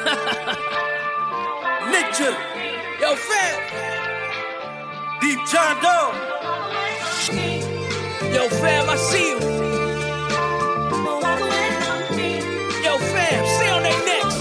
Ninja, yo fam, Deep John Doe, yo fam, I see you. Yo fam, stay on their necks.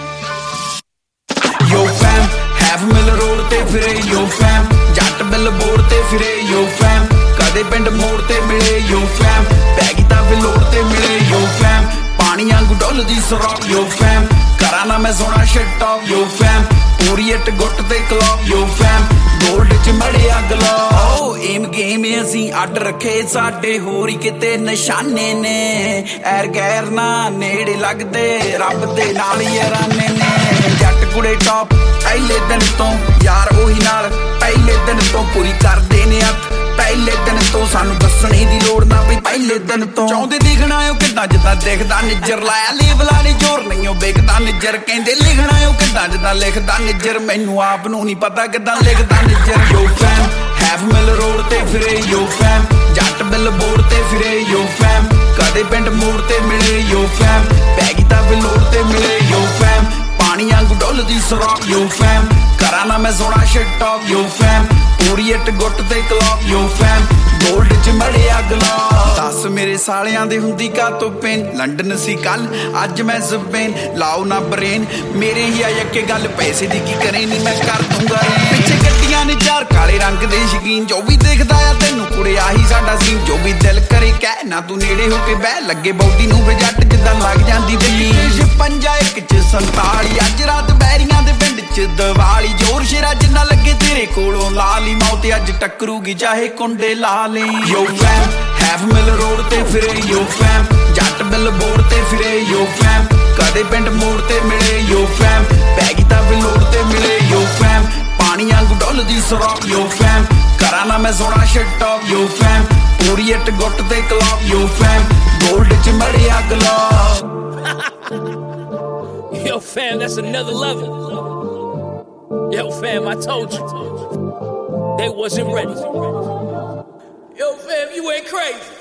Yo fam, half mill road te fire. Yo fam, jatt billboard te fire. Yo fam, kade pind mode te mile. Yo fam, ਪੈਗੀ ਤਾਂ ਵਿਲੋੜ ਤੇ ਮਿਲੇ. Yo fam, ਪਾਣੀ ਵਾਂਗੂ ਡੁੱਲਦੀ ਸਰੋਕ. Yo fam, ਕਰਾਂ ਨਾ ਮੈਂ ਸੋਹਣਾ shit talk. Yo fam, ਪੂਰੀ ਇੱਟ ਗੁੱਟ ਤੇ ਕਲੌਕ. Yo fam, ਗੋਲਡ ਚ ਮੜਿਆ ਗਲੋ. ਏਮ ਗੇਮ ਅਸੀਂ ਅੱਡ ਰੱਖੇ ਸਾਡੇ ਹੋਰ ਹੀ ਕਿਤੇ ਨਿਸ਼ਾਨੇ ਨੇ. ਐਰ ਗੈਰ ਨਾ ਨੇੜੇ ਲੱਗਦੇ ਰੱਬ ਦੇ ਨਾਲ ਯਾਰਾਨੇ ਨੇ. ਜੱਟ ਕੁੜੇ ਟੌਪ ਪਹਿਲੇ ਦਿਨ ਤੋਂ ਯਾਰ ਉਹੀ ਨਾਲ ਪਹਿਲੇ ਦਿਨ ਤੋਂ ਪੂਰੀ ਕਰਦੇ ਨੇ ਹੱਥ ਪਹਿਲੇ ਦਿਨ ਤੋਂ. ਸਾਨੂੰ ਦੱਸਣੇ ਦੀ ਲੋੜ ਨਾ ਪਈ ਪਹਿਲੇ ਦਿਨ ਤੋਂ. ਚਾਹੁੰਦੇ ਦਿਖਣਾ ਓ ਕਿੱਦਾਂ ਜਿੱਦਾਂ ਦਿਖਦਾ ਨਿੱਜਰ. ਲਾਇਆ ਲੇਬਲਾਂ ਨੇ ਜ਼ੋਰ ਨਹੀਂ ਓ ਵਿਕਦਾ ਨਿੱਜਰ. ਕਹਿੰਦੇ ਲਿਖਣਾ ਓ ਕਿੱਦਾਂ ਜਿੱਦਾਂ ਲਿਖਦਾ ਨਿੱਜਰ. ਮੈਨੂੰ ਆਪ ਨੂੰ ਨਹੀਂ ਪਤਾ ਕਿੱਦਾਂ ਲਿਖਦਾ Nijjar. Yo fam, half mill road ਤੇ ਫਿਰੇ. Yo fam, ਜੱਟ billboard ਤੇ ਫਿਰੇ. Yo fam, ਕਦੇ ਪਿੰਡ ਮੋੜ ਤੇ ਮਿਲੇ. Yo fam, ਪੈਗੀ ਤਾਂ ਵਿਲੋੜ ਤੇ ਮਿਲੇ. Yo fam, ਪਾਣੀ ਵਾਂਗੂ ਡੁੱਲਦੀ ਸਰੋਕ. Yo fam, ਕਰਾਂ ਨਾ ਮੈਂ ਸੋਹਣਾ shit talk. Yo fam, ਪੂਰੀ ਇੱਟ ਗੁੱਟ ਤੇ ਕਲੌਕ. Yo fam, ਗੋਲਡ ਚ ਮੜਿਆ ਗਲੋ. ਦੱਸ ਮੇਰੇ ਸਾਲਿਆਂ ਦੇ ਹੁੰਦੀ ਕਾਤੋਂ ਪੇਨ. ਲੰਡਨ ਸੀ ਕੱਲ ਅੱਜ ਮੈਂ ਸਪੇਨ. ਲਾਓ ਨਾ ਬਰੇਨ ਮੇਰੇ ਹੀ ਆ ਅੱਕੇ ਗੱਲ. ਪੈਸੇ ਦੀ ਕੀ ਕਰੇ ਨਹੀਂ ਮੈਂ ਕਰ ਦੂੰਗਾ ਰੇਨ. ਪਿੱਛੇ ਗੱਡੀਆਂ ਨੇ ਚਾਰ ਕਾਲੇ ਰੰਗ ਦੇ ਸ਼ਕੀਨ. ਜੋ ਵੀ ਦੇਖਦਾ ਆ ਤੈਨੂੰ ਕੁੜੇ ਆਹੀ ਸਾਡਾ ਸੀਨ. ਜੋ ਵੀ ਦਿਲ ਕਰੇ ਕਹਿ ਨਾ ਤੂੰ ਨੇੜੇ ਹੋ ਕੇ ਬਹਿ. ਲੱਗੇ ਬੌਡੀ ਨੂੰ ਵੀ ਜੱਟ ਜਿੱਦਾਂ ਲੱਗ ਜਾਂਦੀ ਦਿੱਲੀ. ਪੰਜਾ ਇੱਕ ਚ 47 ਅੱਜ ਰਾਤ ਬੈਰੀਆਂ ਦੇ ਪਿੰਡ ਚ ਦੀਵਾਲੀ. ਜ਼ੋਰ ਸ਼ੇਰਾ ਜਿੰਨਾ ਲੱਗੇ ਤੇਰੇ ਕੋਲੋਂ ਲਾ ਲਈ ਮੌਤ ਅੱਜ ਟੱਕਰੂਗੀ ਚਾਹੇ ਕੁੰਡੇ ਲਾ ਲਈ. Yo fam, half mill road ਤੇ ਫਿਰੇ. Yo fam, ਜੱਟ billboard ਤੇ ਫਿਰੇ. Yo fam, ਕਦੇ ਪਿੰਡ ਮੋੜ ਤੇ ਮਿਲੇ. Yo fam, ਪੈਗੀ ਤਾਂ ਵਿਲੋੜ ਤੇ ਮਿਲੇ. Yo fam, ਪਾਣੀ ਵਾਂਗੂ ਡੁੱਲਦੀ ਸਰੋਕ. Yo fam, ਕਰਾਂ ਨਾ ਮੈਂ ਸੋਹਣਾ shit talk. Yo fam, ਪੂਰੀ ਇੱਟ ਗੁੱਟ ਤੇ ਕਲੌਕ. Yo fam, ਗੋਲਡ ਚ ਮੜਿਆ ਗਲੋ. Yo fam, that's another level. Yo fam, I told you, they wasn't ready. Yo fam, you ain't crazy.